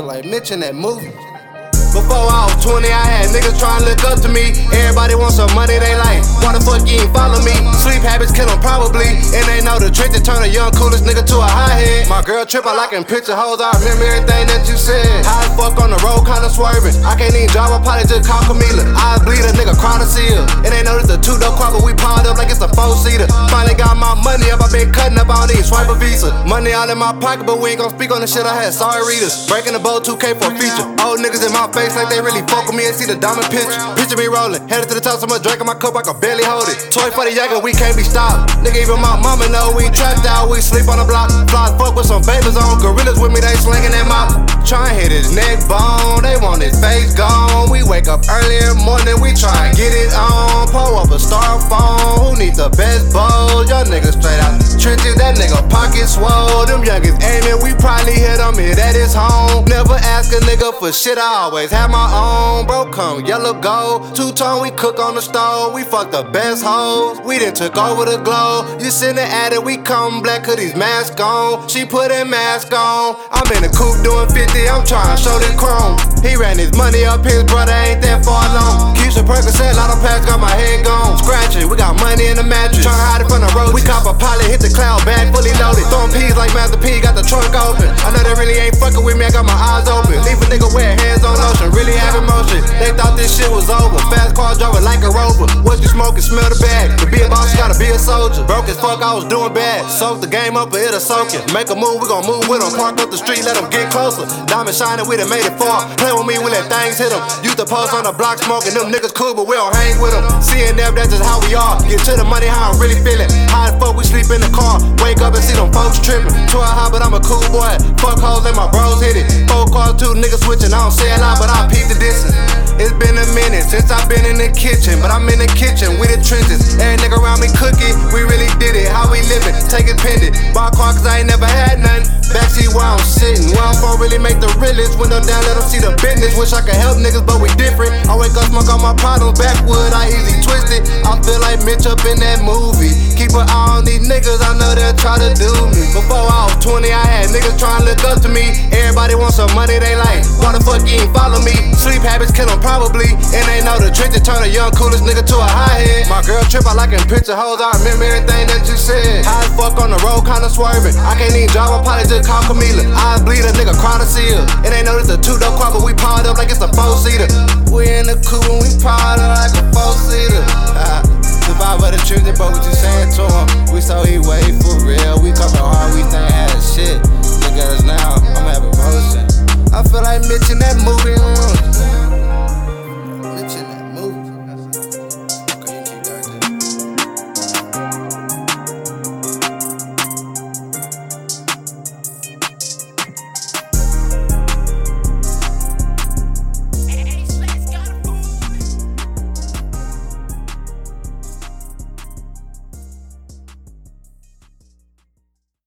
like Mitch in that movie. Before I was 20, I had niggas trying to look up to me. Everybody wants some money, they like, why the fuck you ain't follow me? Sleep habits kill them probably, and they know the trick to turn a young coolest nigga to a high head. My girl trip, I like in picture hoes, I remember everything that you said. High as fuck on the road, kinda swerving. I can't even drive, I probably just call Camila. I bleed a nigga, cry to see her. And they know this a 2-door car, but we piled up like it's a 4-seater. Finally got my money up, I been cutting up, I don't even swipe a visa. Money all in my pocket, but we ain't gon' speak on the shit I had, sorry readers. Breaking the boat 2K for a feature. Old niggas in my face like they really fuck with me and see the diamond picture. Picture me rolling, headed to the top, so much drink in my cup I can barely hold it. Toy for the Jager, we can't be stopped. Nigga, even my mama know we trapped out, we sleep on the block. Fly fuck with some babies on, gorillas with me, they slinging them out. Try and hit his neck bone, they want his face gone. We wake up early in the morning, we try and get it on. Pull up a styrofoam, who need the best bowls? Young niggas straight out the trenches, that nigga pocket swole. Them youngins aiming, we probably hit him here at his home. Never ask a nigga for shit, I always have my own. Bro, come yellow gold, two-tone, we cook on the stove. We fuck the best hoes, we done took over the globe. You sitting at it, we come black, hoodies mask on. She put a mask on, I'm in the coupe doing 50, I'm trying to show this chrome. He ran his money up, his brother ain't that far long. Keeps a Percocet, lot of packs, got my head gone. Scratching, we got money in the mattress. Tryna hide it from the road, we cop a pilot, hit the cloud bag, fully loaded. Throwing peas like Master P, got the trunk open. I know they really ain't fucking with me, I got my eyes open. Leave a nigga wear hands on lotion, really have emotion. They thought this shit was over, fast car driving like a rover. What you smoking, smell the bag. To be a boss, you gotta be a soldier. Broke as fuck, I was doing bad. Soak the game up, but it'll soak it. Make a move, we gon' move with them. Park up the street, let them get closer. Diamond shining, we done made it far. Play with me, we let things hit them. Used to post on the block smoking, them niggas cool, but we don't hang with them. CNF, that's just how we are. Get to the money, how I'm really feeling. High as fuck, we sleep in the car. Wake up and see them folks tripping. 12 high, but I'm a cool boy. Fuck hoes, let my bros hit it. 4 cars, 2 niggas switching. I don't say a lot, but I peep the distance. It's been a minute since I've been in the kitchen, but I'm in the kitchen with the trenches. Every nigga around me cooking, we really did it. How we living? Take it pendant. Buy a car cause I ain't never had none. Backseat where I'm sitting. Where I'm from really make the realest. Window down, let them see the business. Wish I could help niggas, but we different. I wake up, smoke all my problems. Backwood, I easy twist it. I feel like Mitch up in that movie. Keep an eye on these niggas, I know they'll try to do me. Before I was 20, I had niggas trying to look up to me. Everybody wants some money, they like, why the fuck you ain't follow me? Sleep habits kill them probably, and they know the trick to turn a young coolest nigga to a high head. My girl trip, I like in picture hoes, I remember everything that you said. High as fuck on the road, kinda swerving. I can't even drive, I probably just call Camila. I bleed a nigga, cry to see her. And they know this a 2-door car, but we piled up like it's a 4-seater. We in the coupe and we piled up like a 4-seater. Survive of the truth, but what you saying to him? We so he wait for real.